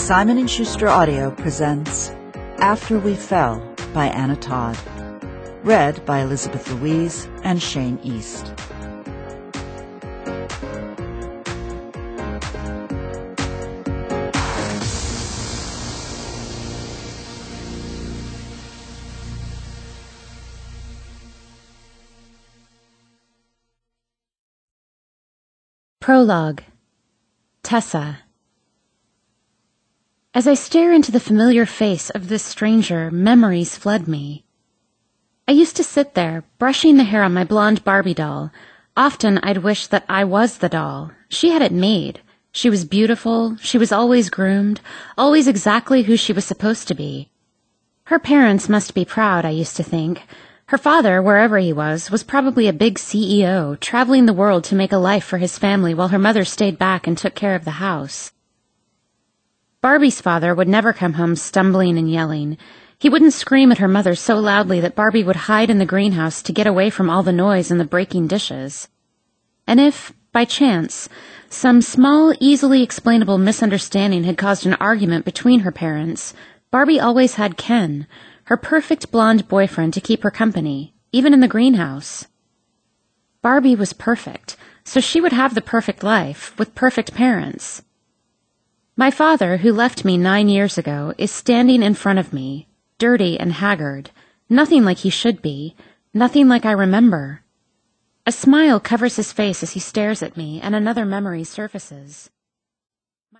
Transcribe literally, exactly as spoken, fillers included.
Simon and Schuster Audio presents After We Fell by Anna Todd. Read by Elizabeth Louise and Shane East. Prologue. Tessa. As I stare into the familiar face of this stranger, memories flood me. I used to sit there, brushing the hair on my blonde Barbie doll. Often I'd wish that I was the doll. She had it made. She was beautiful, she was always groomed, always exactly who she was supposed to be. Her parents must be proud, I used to think. Her father, wherever he was, was probably a big C E O, traveling the world to make a life for his family while her mother stayed back and took care of the house. Barbie's father would never come home stumbling and yelling. He wouldn't scream at her mother so loudly that Barbie would hide in the greenhouse to get away from all the noise and the breaking dishes. And if, by chance, some small, easily explainable misunderstanding had caused an argument between her parents, Barbie always had Ken, her perfect blonde boyfriend, to keep her company, even in the greenhouse. Barbie was perfect, so she would have the perfect life, with perfect parents. My father, who left me nine years ago, is standing in front of me, dirty and haggard, nothing like he should be, nothing like I remember. A smile covers his face as he stares at me, and another memory surfaces.